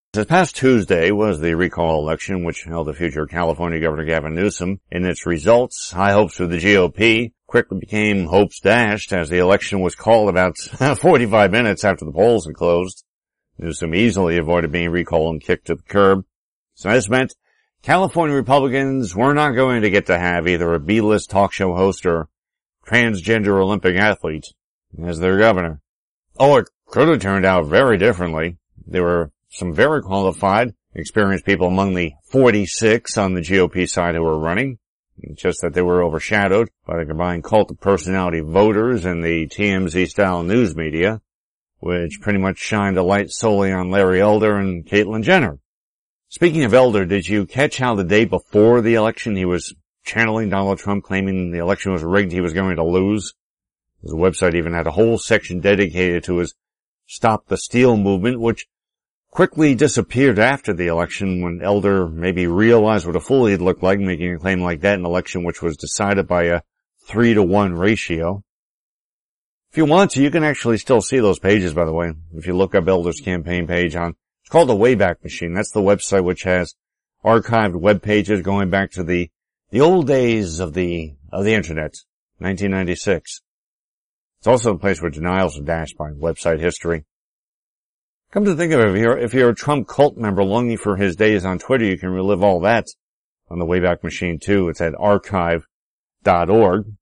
This past Tuesday was the recall election, which held the future California Governor Gavin Newsom. In its results, high hopes for the GOP quickly became hopes dashed as the election was called about 45 minutes after the polls had closed. Newsom easily avoided being recalled and kicked to the curb. So this meant California Republicans were not going to get to have either a B-list talk show host or transgender Olympic athlete as their governor. Oh, it could have turned out very differently. There were some very qualified, experienced people among the 46 on the GOP side who were running. It's just that they were overshadowed by the combined cult of personality voters and the TMZ-style news media, which pretty much shined a light solely on Larry Elder and Caitlyn Jenner. Speaking of Elder, did you catch how the day before the election he was channeling Donald Trump, claiming the election was rigged, he was going to lose? His website even had a whole section dedicated to his Stop the Steal movement, which quickly disappeared after the election when Elder maybe realized what a fool he'd looked like making a claim like that in an election which was decided by a 3-to-1 ratio. If you want to, you can actually still see those pages, by the way, if you look up Elder's campaign page on, it's called the Wayback Machine. That's the website which has archived web pages going back to the old days of the internet, 1996. It's also a place where denials are dashed by website history. Come to think of it, if you're a Trump cult member longing for his days on Twitter, you can relive all that on the Wayback Machine too. It's at archive.org.